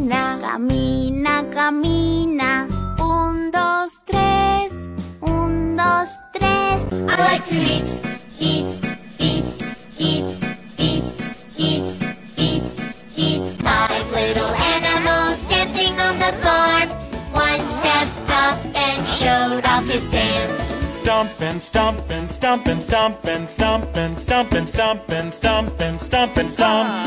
camina. Camina, camina. 1, 2, 3. 1, 2, 3. I like to eat, eat, eat, eat, eat, eat, eat, eat. 5 little animals dancing on the farm. One stepped up and showed off his dance. Stomp and stomp and stomp and stomp and stomp and stomp and stomp and stomp and stomp and stomp.